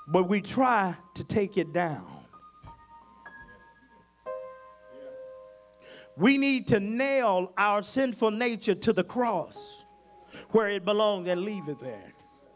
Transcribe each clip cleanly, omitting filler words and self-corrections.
but we try to take it down. We need to nail our sinful nature to the cross where it belongs and leave it there.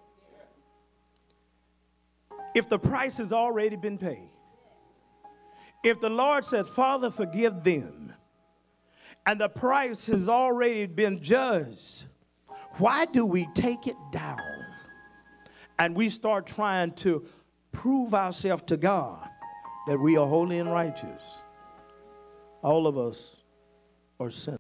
If the price has already been paid, if the Lord said, Father, forgive them, and the price has already been judged, why do we take it down and we start trying to prove ourselves to God that we are holy and righteous? All of us are sinners.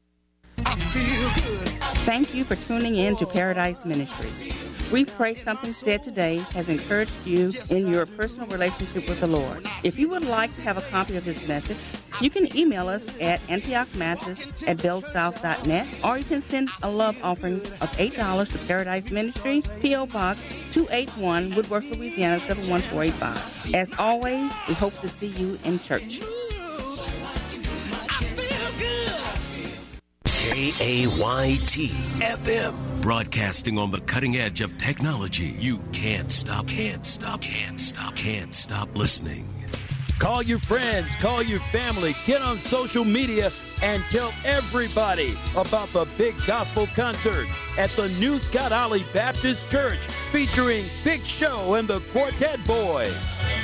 Thank you for tuning in to Paradise Ministry. We pray something said today has encouraged you in your personal relationship with the Lord. If you would like to have a copy of this message, you can email us at antiochmathis@bellsouth.net, or you can send a love offering of $8 to Paradise Ministry, P.O. Box 281, Woodworth, Louisiana 71485. As always, we hope to see you in church. KAYT FM, broadcasting on the cutting edge of technology. You can't stop listening. Call your friends, call your family, get on social media, and tell everybody about the big gospel concert at the New Scott Ollie Baptist Church, featuring Big Show and the Quartet Boys.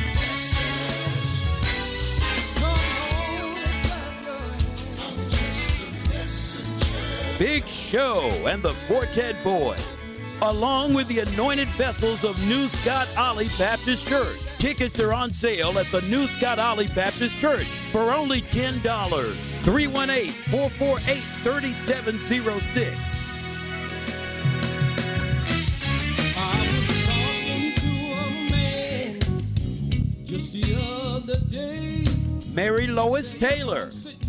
Big Show and the Quartet Boys, along with the anointed vessels of New Scott Ollie Baptist Church. Tickets are on sale at the New Scott Ollie Baptist Church for only $10. 318-448-3706. I was talking to a man just the other day. Mary Lois Taylor,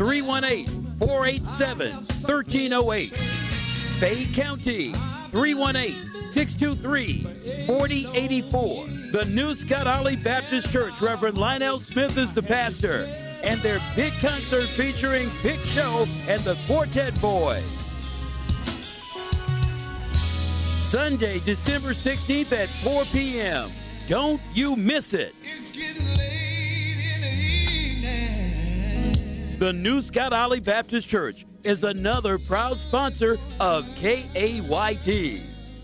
318-487-1308. Bay County, 318-623-4084. The New Scott Ollie Baptist Church, Reverend Lionel Smith is the pastor, and their big concert featuring Big Show and the Quartet Boys. Sunday, December 16th at 4 p.m. Don't you miss it. It's getting late in the evening. The New Scott Ollie Baptist Church is another proud sponsor of KAYT.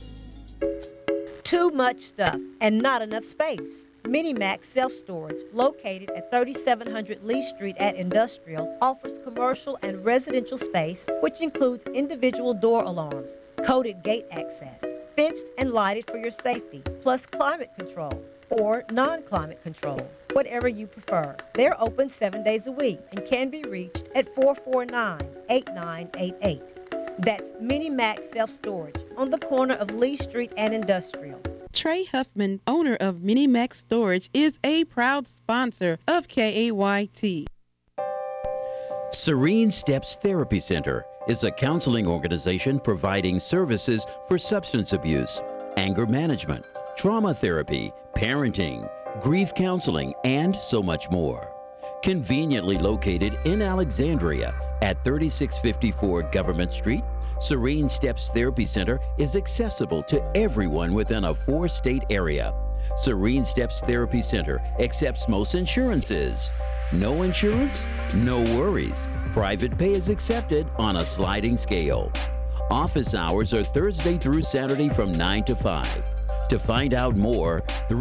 Too much stuff and not enough space. Minimax Self-Storage, located at 3700 Lee Street at Industrial, offers commercial and residential space, which includes individual door alarms, coded gate access, fenced and lighted for your safety, plus climate control or non-climate control, whatever you prefer. They're open 7 days a week and can be reached at 449-8988. That's Minimax Self-Storage on the corner of Lee Street and Industrial. Trey Huffman, owner of Minimax Storage, is a proud sponsor of KAYT. Serene Steps Therapy Center is a counseling organization providing services for substance abuse, anger management, trauma therapy, parenting, grief counseling, and so much more. Conveniently located in Alexandria at 3654 Government Street, Serene Steps Therapy Center is accessible to everyone within a 4-state area. Serene Steps Therapy Center accepts most insurances. No insurance? No worries. Private pay is accepted on a sliding scale. Office hours are Thursday through Saturday from 9 to 5. To find out more,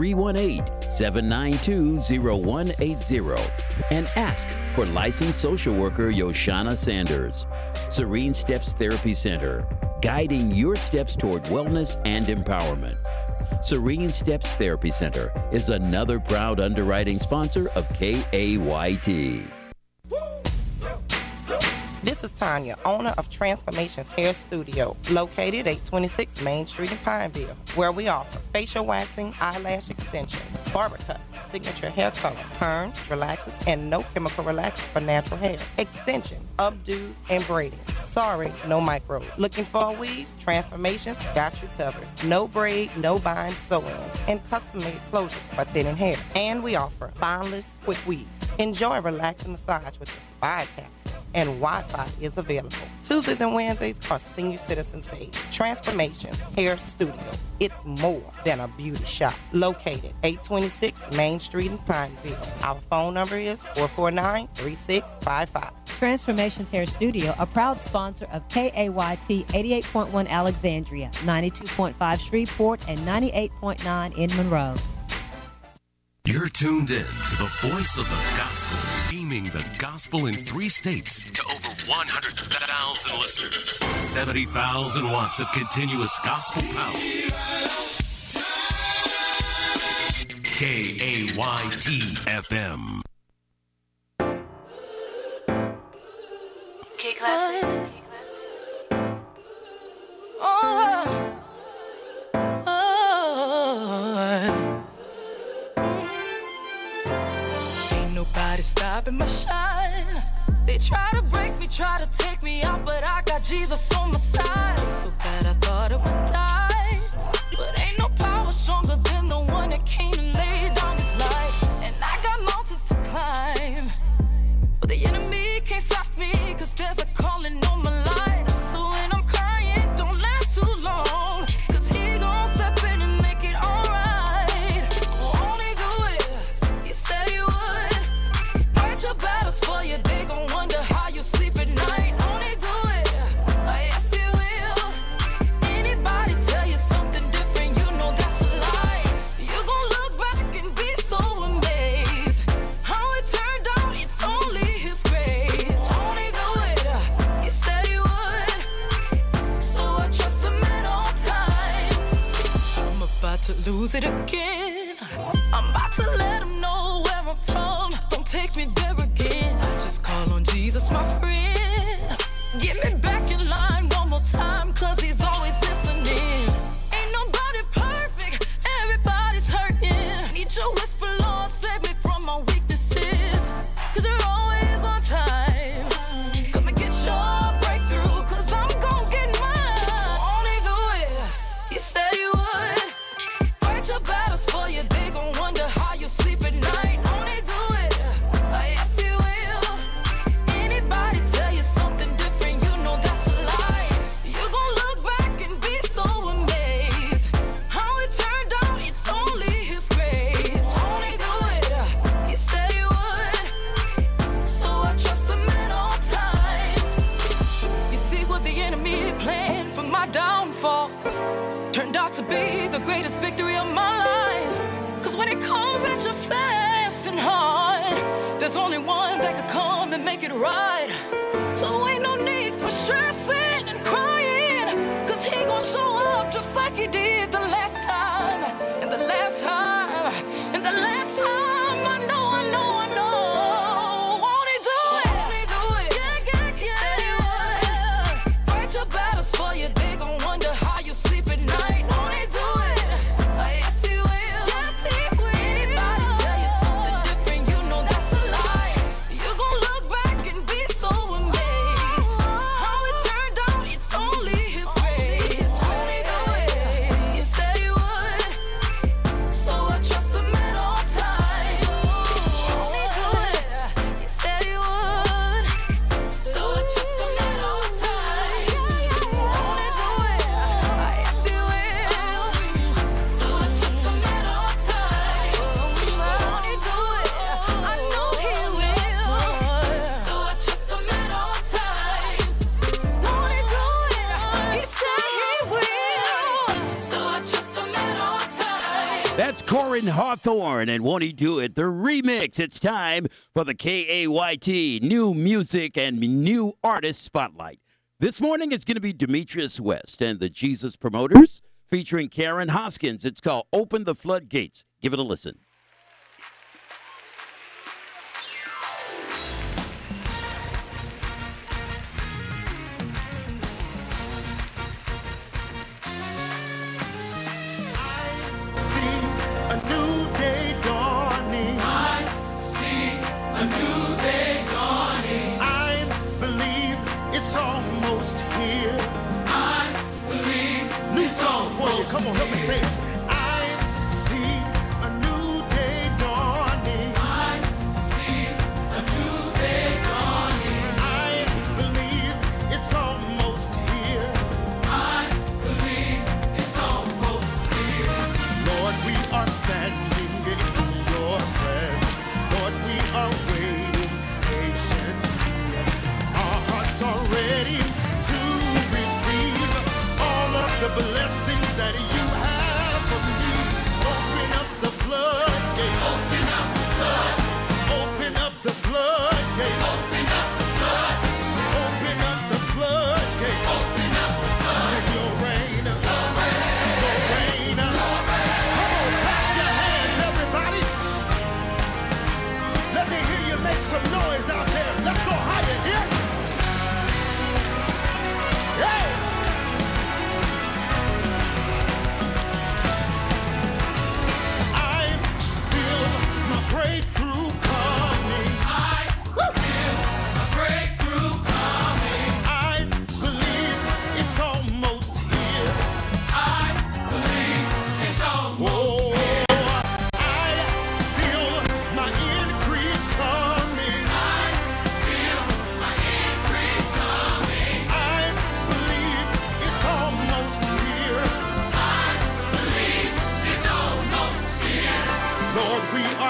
318-792-0180 and ask for licensed social worker Yoshana Sanders. Serene Steps Therapy Center, guiding your steps toward wellness and empowerment. Serene Steps Therapy Center is another proud underwriting sponsor of KAYT. This is Tanya, owner of Transformations Hair Studio, located at 26 Main Street in Pineville, where we offer facial waxing, eyelash extensions, barber cuts, signature hair color, perms, relaxers, and no chemical relaxers for natural hair, extensions, updos, and braiding. Sorry, no micro. Looking for a weave? Transformations got you covered. No braid, no bind sew-ins, and custom-made closures for thinning hair. And we offer bondless quick weaves. Enjoy a relaxing massage with a 5 capsules, and Wi-Fi is available. Tuesdays and Wednesdays are Senior Citizens Day. Transformations Hair Studio. It's more than a beauty shop. Located 826 Main Street in Pineville. Our phone number is 449-3655. Transformations Hair Studio, a proud sponsor of KAYT 88.1 Alexandria, 92.5 Shreveport, and 98.9 in Monroe. You're tuned in to the voice of the gospel, beaming the gospel in 3 states to over 100,000 listeners. 70,000 watts of continuous gospel power. KAYT FM. K-Classic. Ain't nobody stopping my shine. They try to break me, try to take me out, but I got Jesus on my side. So bad I thought I would die, but ain't no power stronger than the one that came and laid down his life. And I got mountains to climb, but the enemy can't stop me, cause there's a calling on my life. So when I'm crying, don't last too long, cause he gon' step in and make it alright. Won't he do it? He said he would. Fight your battles for you, they gon' wonder how you sleep at night. Won't he do it? Yes he will. Anybody tell you something different, you know that's a lie. You gon' look back and be so amazed. How it turned out, it's only his grace. Won't he do it? He said he would. So I trust him at all times. I'm about to lose it again. I'm about to let him know where I'm from. Don't take me there again. I just call on Jesus, my friend. Get me back in line one more time, cause he's always listening. Ain't nobody perfect, everybody's hurting. Need your whisper, Lord, save me from my weaknesses, cause you're always on time. Come and get your breakthrough, cause I'm gon' get mine. Won't he do it? He said he would. Fight your battles for you, they gon' wonder how you sleep at night. Won't he do it? Yes he will. Anybody tell you something different, you know that's a lie. You gon' look back and be so amazed. How it turned out, it's only his grace. Won't he do it? He said he would. So I trust him at all times. You see what the enemy planned for my downfall turned out to be the greatest victory of my life. Cause when it comes at you fast and hard, there's only one that could come and make it right. So ain't no need for stressing and crying, cause he gon' show up just like he did the last time. And the last time, and the last time, I know. Won't he do it? Won't he do it? Yeah. Said he would. Fight your battles for you, they gon' wonder how you sleep at night. Won't he do it? Yes he will. Anybody tell you something different, you know that's a lie. You gon' look back and be so amazed. How it turned out, it's only his grace. Won't he do it? He said he would. So I trust him at all times. Won't he do it? He said he would. So I trust him at all times. Won't he do it? Yes he will. So I trust him at all times. Won't he do it? I know he will. So I trust him at all times. Won't he do it? He said he will. So I trust him at all times. That's Corin Hawthorne and Won't He Do It, the remix. It's time for the KAYT New Music and New Artist Spotlight. This morning it's going to be Demetrius West and the Jesus Promoters featuring Karen Hoskins. It's called Open the Floodgates. Give it a listen. A new day dawning. I see a new day dawning. I believe it's almost here. I believe it's almost here. Come on, help me say it. I see a new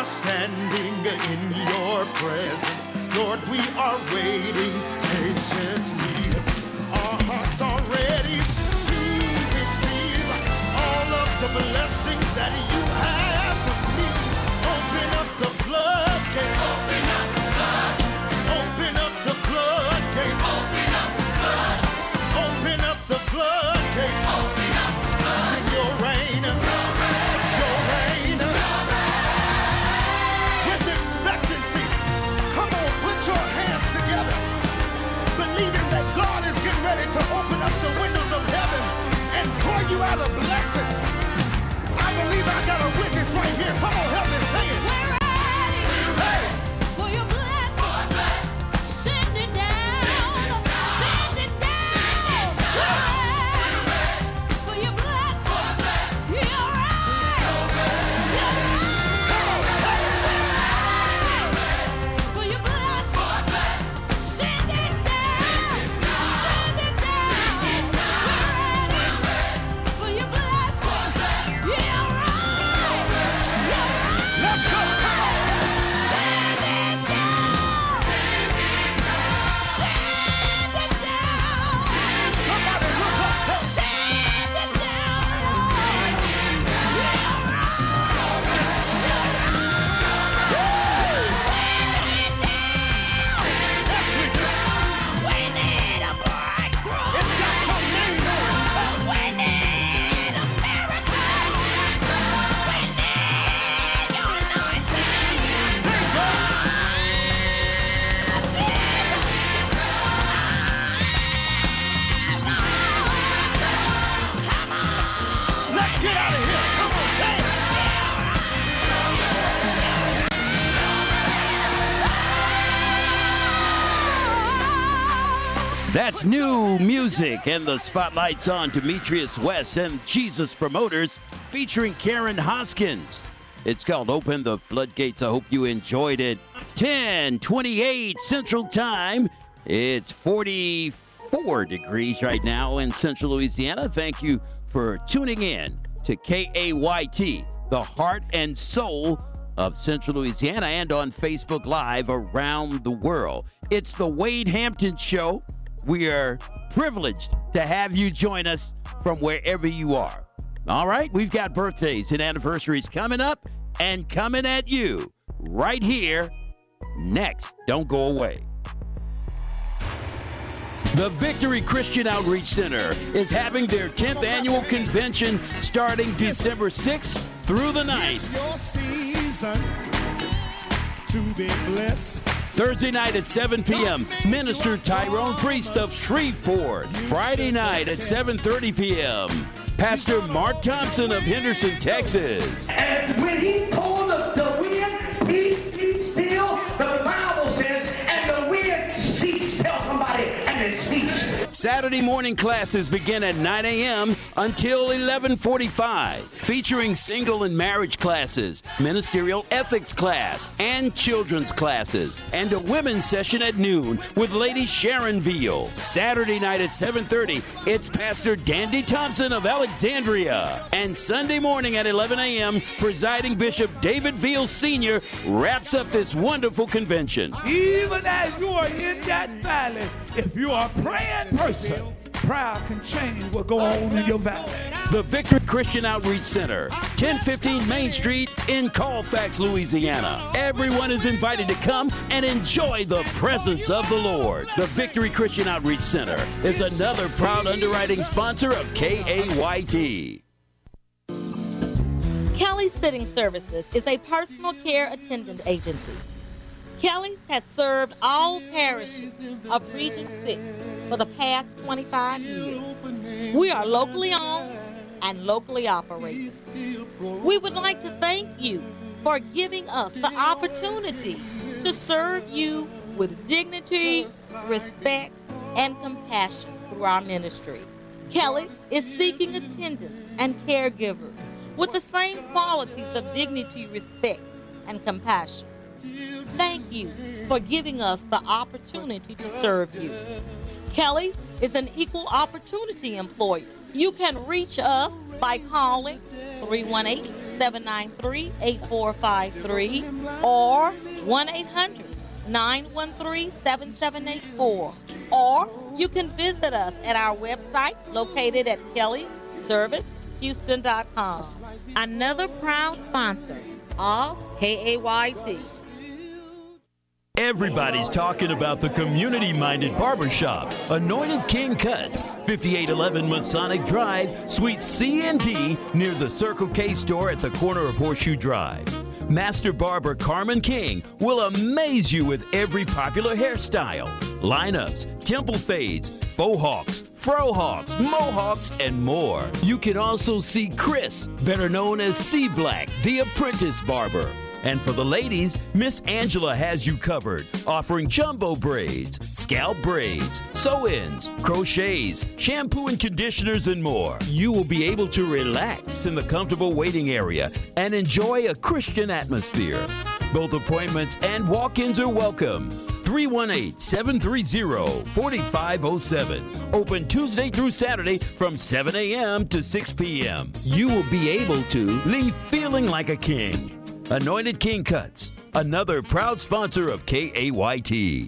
are standing in your presence. Lord, we are waiting patiently. Our hearts are ready to receive all of the blessings that you have for me. Open up the floodgates. Open up the floodgates. Open up the floodgates. Open up the floodgates. Open up the floodgates. Open up the floodgates. Sing your rain. Your rain. With expectancy. Come on, put your hands together. Believing that God is getting ready to open up the windows of heaven and pour you out a blessing. I believe I got a witness right here. Come on, help me say it. We're ready. Hey. For your blessing. Send it down. Send it down. We're ready. For your blessing. You're right. Come on, say it. For your blessing. Send it down. Send it down. We're ready. For your blessing. You're right. Let's go. Come on. Send it down. Send it down. Somebody look up. Say, Send it down. We need a breakthrough. it's got your name on it. We need a miracle. We need your anointing. Say, God. Let's get out of here. Come on, say it. That's new music, and the spotlight's on Demetrius West and Jesus Promoters featuring Karen Hoskins. It's called Open the Floodgates. I hope you enjoyed it. 10:28 Central Time. It's 44 degrees right now in Central Louisiana. Thank you for tuning in to KAYT, the heart and soul of Central Louisiana, and on Facebook Live around the world. It's the Wade Hampton Show. We are privileged to have you join us from wherever you are. All right, we've got birthdays and anniversaries coming up and coming at you right here next. Don't go away. The Victory Christian Outreach Center is having their 10th annual convention starting December 6th through the 9th. It's your season to be blessed. Thursday night at 7 p.m., Minister Tyrone Priest of Shreveport. Friday night at 7:30 p.m., Pastor Mark Thompson of Henderson, Texas. And when he told us the wind, peace be still, the Bible says, and the wind ceased. Tell somebody, and it ceased. Saturday morning classes begin at 9 a.m. until 11:45, featuring single and marriage classes, ministerial ethics class, and children's classes, and a women's session at noon with Lady Sharon Veal. Saturday night at 7:30, it's Pastor Dandy Thompson of Alexandria. And Sunday morning at 11 a.m., presiding Bishop David Veal Sr. wraps up this wonderful convention. Even as you are in that valley, if you are a praying person, prayer can change what go on in your valley. The Victory Christian Outreach Center, 1015 Main Street in Colfax, Louisiana. Everyone is invited to come and enjoy the presence of the Lord. The Victory Christian Outreach Center is another proud underwriting sponsor of KAYT. Kelly Sitting Services is a personal care attendant agency. Kelly's has served all parishes of Region 6 for the past 25 years. We are locally owned and locally operated. We would like to thank you for giving us the opportunity to serve you with dignity, respect, and compassion through our ministry. Kelly is seeking attendants and caregivers with the same qualities of dignity, respect, and compassion. Thank you for giving us the opportunity to serve you. Kelly is an equal opportunity employer. You can reach us by calling 318 793-8453 or 1-800-913-7784. Or you can visit us at our website located at kellyservicehouston.com. Another proud sponsor of KAYT. Everybody's talking about the community-minded barbershop, Anointed King Cut, 5811 Masonic Drive, Suite C and D, near the Circle K store at the corner of Horseshoe Drive. Master Barber Carmen King will amaze you with every popular hairstyle, lineups, temple fades, faux hawks, fro hawks, mohawks, and more. You can also see Chris, better known as C Black, the apprentice barber. And for the ladies, Miss Angela has you covered, offering jumbo braids, scalp braids, sew-ins, crochets, shampoo and conditioners, and more. You will be able to relax in the comfortable waiting area and enjoy a Christian atmosphere. Both appointments and walk-ins are welcome. 318-730-4507. Open Tuesday through Saturday from 7 a.m. to 6 p.m. You will be able to leave feeling like a king. Anointed King Cuts, another proud sponsor of KAYT.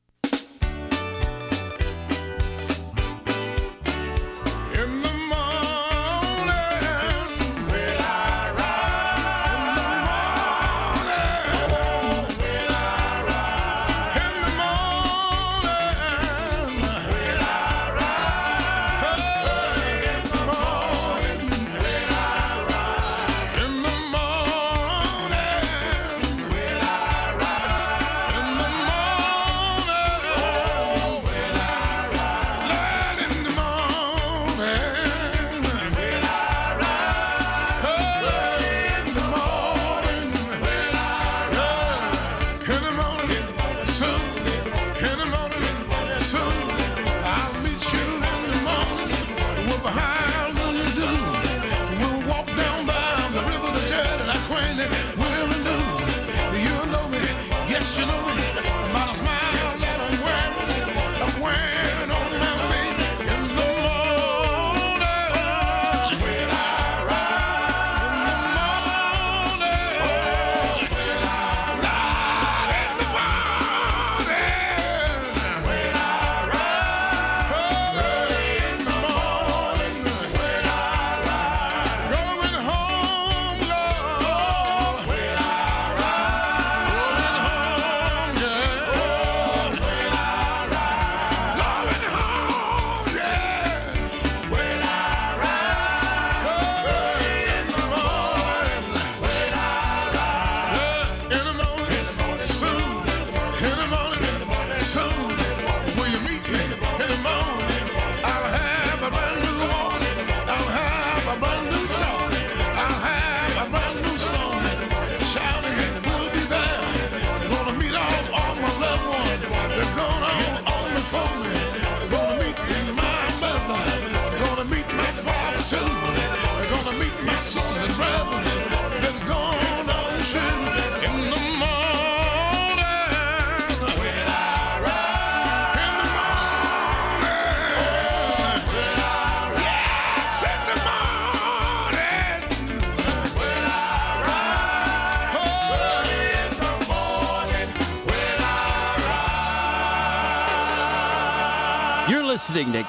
Listening to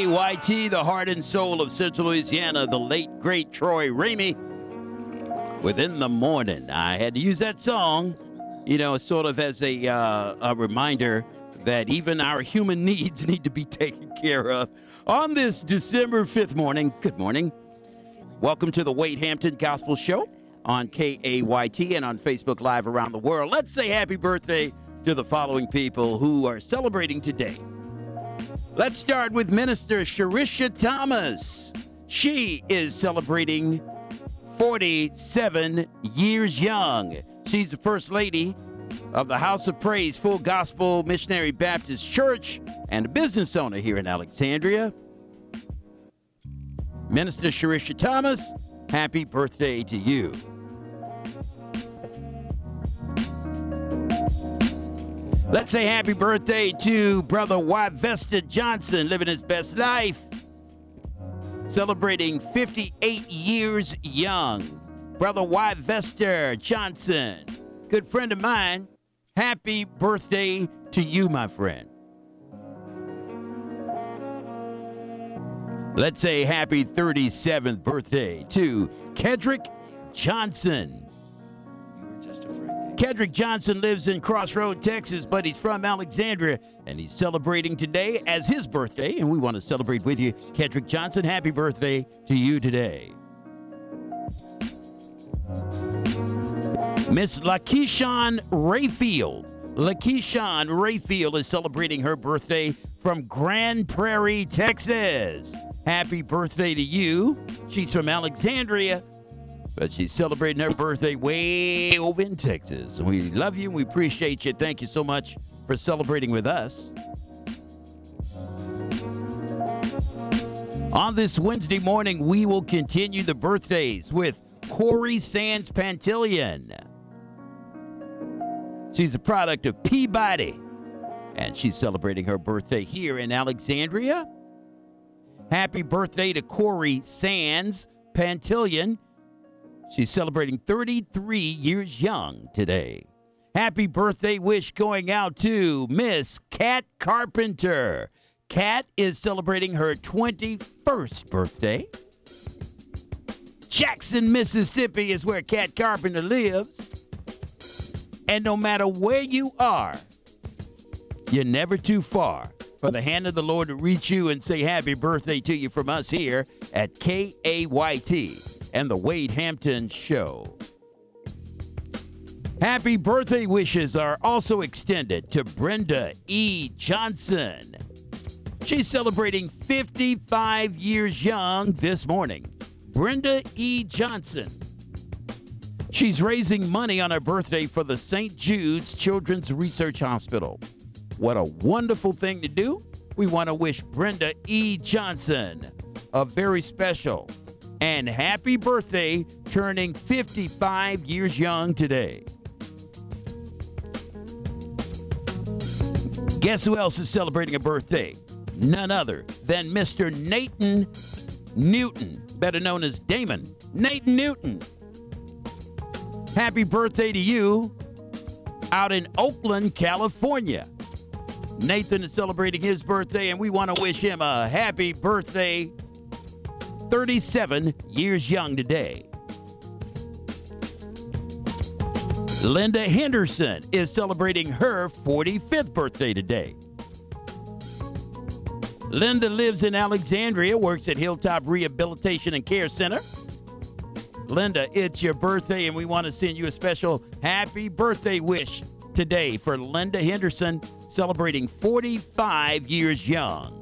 KAYT, the heart and soul of Central Louisiana, the late, great Troy Ramey. Within the morning, I had to use that song, sort of as a reminder that even our human needs need to be taken care of. On this December 5th morning, good morning. Welcome to the Wade Hampton Gospel Show on KAYT and on Facebook Live around the world. Let's say happy birthday to the following people who are celebrating today. Let's start with Minister Sharisha Thomas. She is celebrating 47 years young. She's the First Lady of the House of Praise Full Gospel Missionary Baptist Church and a business owner here in Alexandria. Minister Sharisha Thomas, happy birthday to you. Let's say happy birthday to Brother Wivesta Johnson, living his best life, celebrating 58 years young. Brother Wyvester Johnson, good friend of mine. Happy birthday to you, my friend. Let's say happy 37th birthday to Kedrick Johnson. Kedrick Johnson lives in Crossroad, Texas, but he's from Alexandria, and he's celebrating today as his birthday, and we want to celebrate with you. Kedrick Johnson, happy birthday to you today. Miss Lakeishan Rayfield. Lakeishan Rayfield is celebrating her birthday from Grand Prairie, Texas. Happy birthday to you. She's from Alexandria, but she's celebrating her birthday way over in Texas. We love you and we appreciate you. Thank you so much for celebrating with us. On this Wednesday morning, we will continue the birthdays with Corey Sands Pantillion. She's a product of Peabody, and she's celebrating her birthday here in Alexandria. Happy birthday to Corey Sands Pantillion. She's celebrating 33 years young today. Happy birthday wish going out to Miss Kat Carpenter. Kat is celebrating her 21st birthday. Jackson, Mississippi is where Kat Carpenter lives. And no matter where you are, you're never too far for the hand of the Lord to reach you and say happy birthday to you from us here at KAYT and the Wade Hampton Show. Happy birthday wishes are also extended to Brenda E. Johnson. She's celebrating 55 years young this morning. Brenda E. Johnson. She's raising money on her birthday for the St. Jude's Children's Research Hospital. What a wonderful thing to do. We want to wish Brenda E. Johnson a very special and happy birthday, turning 55 years young today. Guess who else is celebrating a birthday? None other than Mr. Nathan Newton, better known as Damon. Nathan Newton. Happy birthday to you out in Oakland, California. Nathan is celebrating his birthday, and we want to wish him a happy birthday. 37 years young today. Linda Henderson is celebrating her 45th birthday today. Linda lives in Alexandria, works at Hilltop Rehabilitation and Care Center. Linda, it's your birthday, and we want to send you a special happy birthday wish today for Linda Henderson, celebrating 45 years young.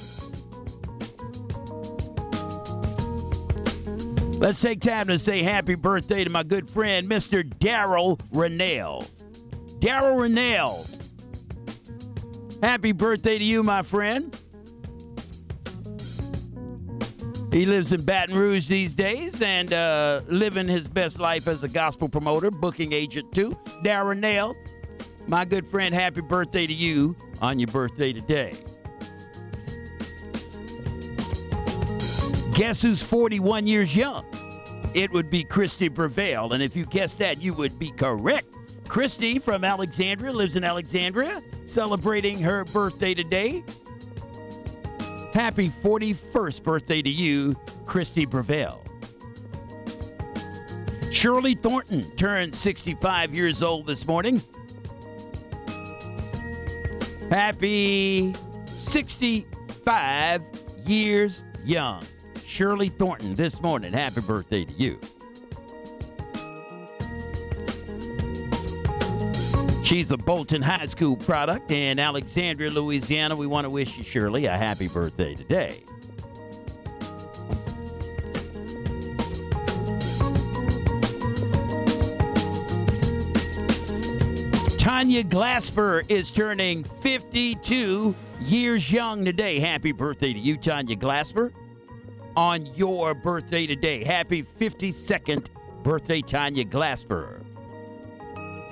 Let's take time to say happy birthday to my good friend, Mr. Daryl Rennell. Daryl Rennell, happy birthday to you, my friend. He lives in Baton Rouge these days and living his best life as a gospel promoter, booking agent too. Daryl Rennell, my good friend, happy birthday to you on your birthday today. Guess who's 41 years young? It would be Christy Prevail, and if you guessed that, you would be correct. Christy from Alexandria lives in Alexandria, celebrating her birthday today. Happy 41st birthday to you, Christy Prevail. Shirley Thornton turned 65 years old this morning. Happy 65 years young. Shirley Thornton this morning. Happy birthday to you. She's a Bolton High School product in Alexandria, Louisiana. We want to wish you, Shirley, a happy birthday today. Tanya Glasper is turning 52 years young today. Happy birthday to you, Tanya Glasper, on your birthday today. Happy 52nd birthday, Tanya Glasper.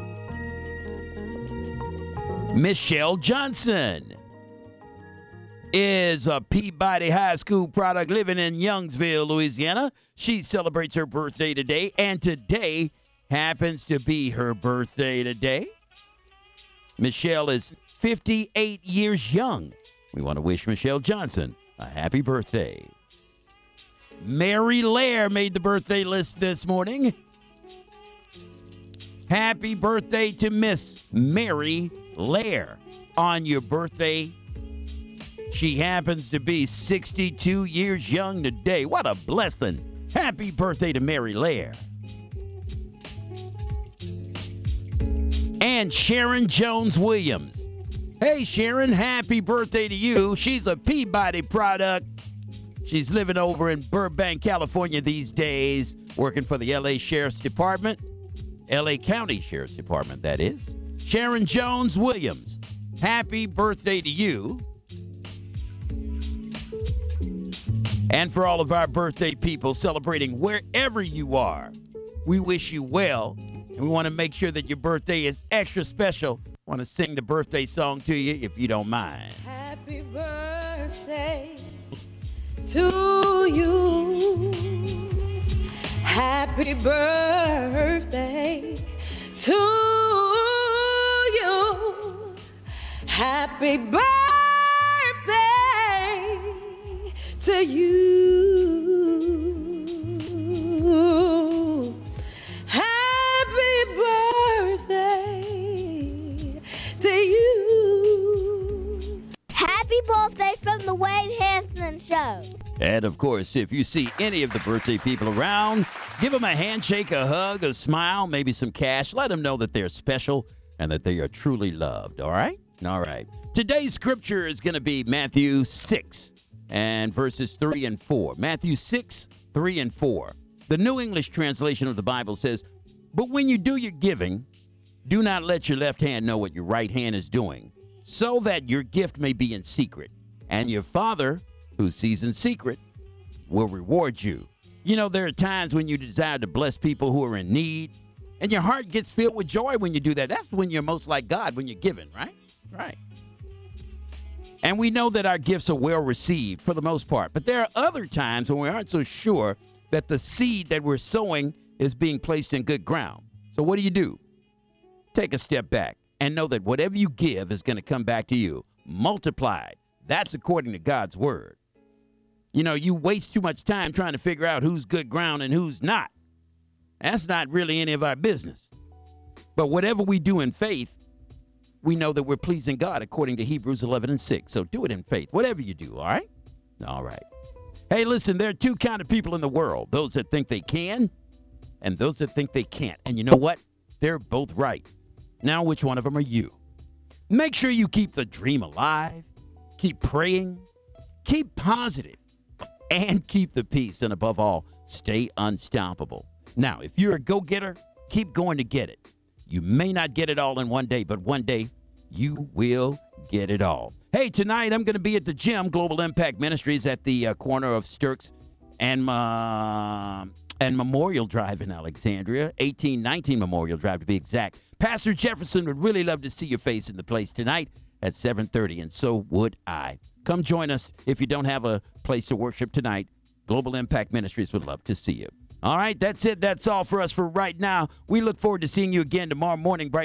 Michelle Johnson. is a Peabody High School product living in Youngsville, Louisiana. She celebrates her birthday today, and today happens to be her birthday today. Michelle is 58 years young. We want to wish Michelle Johnson a happy birthday. Mary Lair made the birthday list this morning. Happy birthday to Miss Mary Lair on your birthday. She happens to be 62 years young today. What a blessing. Happy birthday to Mary Lair. And Sharon Jones Williams. Hey, Sharon, happy birthday to you. She's a Peabody product. She's living over in Burbank, California these days, working for the LA Sheriff's Department. LA County Sheriff's Department, that is. Sharon Jones Williams, happy birthday to you. And for all of our birthday people celebrating wherever you are, we wish you well. And we want to make sure that your birthday is extra special. I want to sing the birthday song to you if you don't mind. Happy birthday to you. Happy birthday to you. Happy birthday to you. Happy birthday to you. Happy birthday from the Wade Hansman Show. And, of course, if you see any of the birthday people around, give them a handshake, a hug, a smile, maybe some cash. Let them know that they're special and that they are truly loved, all right? All right. Today's scripture is going to be Matthew 6 and verses 3 and 4. Matthew 6, 3 and 4. The New English translation of the Bible says, "But when you do your giving, do not let your left hand know what your right hand is doing, so that your gift may be in secret, and your Father, who sees in secret, will reward you." You know, there are times when you desire to bless people who are in need, and your heart gets filled with joy when you do that. That's when you're most like God, when you're giving, right? Right. And we know that our gifts are well received for the most part, but there are other times when we aren't so sure that the seed that we're sowing is being placed in good ground. So what do? Take a step back and know that whatever you give is going to come back to you multiplied. That's according to God's word. You know, you waste too much time trying to figure out who's good ground and who's not. That's not really any of our business. But whatever we do in faith, we know that we're pleasing God according to Hebrews 11 and 6. So do it in faith, whatever you do, all right? All right. Hey, listen, there are two kinds of people in the world, those that think they can and those that think they can't. And you know what? They're both right. Now, which one of them are you? Make sure you keep the dream alive, keep praying, keep positive, and keep the peace. And above all, stay unstoppable. Now, if you're a go-getter, keep going to get it. You may not get it all in one day, but one day you will get it all. Hey, tonight I'm going to be at the gym, Global Impact Ministries, at the corner of Sturks and Memorial Drive in Alexandria, 1819 Memorial Drive to be exact. Pastor Jefferson would really love to see your face in the place tonight at 7:30, and so would I. Come join us if you don't have a place to worship tonight. Global Impact Ministries would love to see you. All right, that's it. That's all for us for right now. We look forward to seeing you again tomorrow morning, bright